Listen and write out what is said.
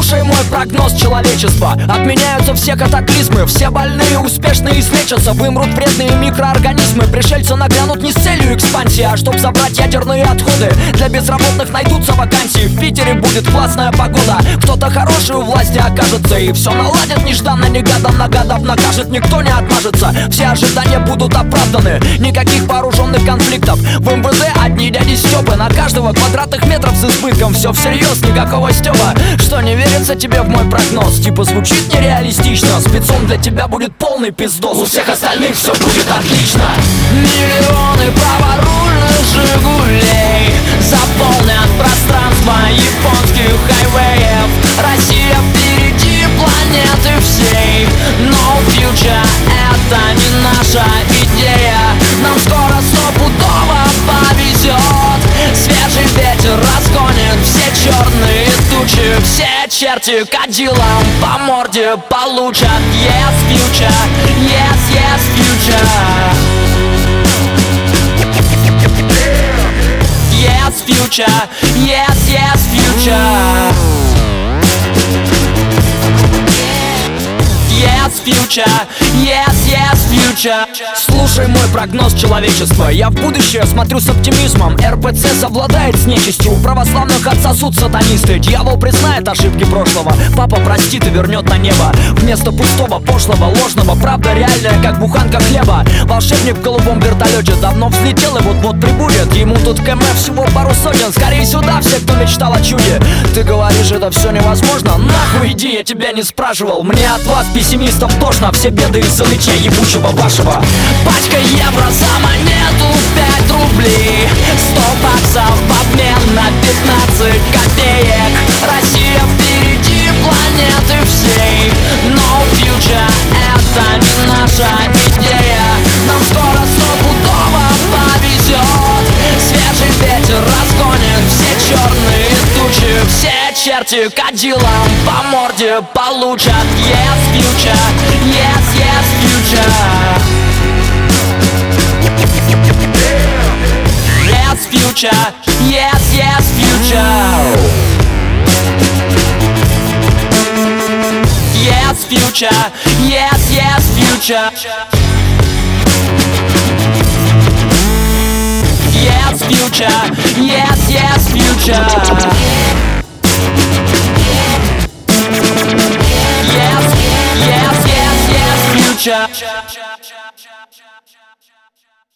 Слушай мой прогноз человечества. Отменяются все катаклизмы, все больные успешно излечатся. Вымрут вредные микроорганизмы. Пришельцы нагрянут не с целью экспансии, а чтоб забрать ядерные отходы. Для безработных найдутся вакансии. В Питере будет классная погода. Кто-то хороший у власти окажется и все наладит нежданно-негаданно, гадов накажет, никто не отмажется. Все ожидания будут оправданы. Никаких вооруженных конфликтов. В МВД одни дяди Стёпы. На каждого квадратных метров с избытком. Все всерьез, никакого Стёпа. Что, не верится тебе в мой прогноз? Типа звучит нереалистично. Спецом для тебя будет полный пиздос. У всех остальных все будет отлично. Миллионы праворульных Жигулей заполнят пространство японских хайвеев. Россия впереди планеты всей. No future, это не наша идея. Нам скоро стопудово повезет. Свежий ветер разгонит все черные тучи. Все черти кадилом по морде получат. Yes, future, yes, yes, future. Yes, future, yes, yes, future. Yes, future, yes, yes, future. Слушай мой прогноз человечества. Я в будущее смотрю с оптимизмом. РПЦ совладает с нечистью. У православных отсосут сатанисты. Дьявол признает ошибки прошлого. Папа простит и вернет на небо. Вместо пустого, пошлого, ложного. Правда реальная, как буханка хлеба. Волшебник в голубом вертолете давно взлетел и вот-вот прибудет. Ему тут КМ всего пару сотен. Скорее сюда все, кто мечтал о чуде. Ты говоришь, это все невозможно? Нахуй иди, я тебя не спрашивал. Мне от вас, пессимистов, тошно. Все беды из-за лыча ебучего вашего. Пачка евро за монету 5 рублей. 100 баксов в обмен на 15 копеек. Россия впереди планеты всей. No future, это не наша идея. Нам скоро стопудово повезет. Свежий ветер разгонит все черные тучи. Все черти кадилом по морде получат. Yes, future, yes, yes, future. Yes, future, yes, yes, future. Yes, future, yes, yes, future. Yes, future, yes, yes, future. Yes, yes, yes, yes, future.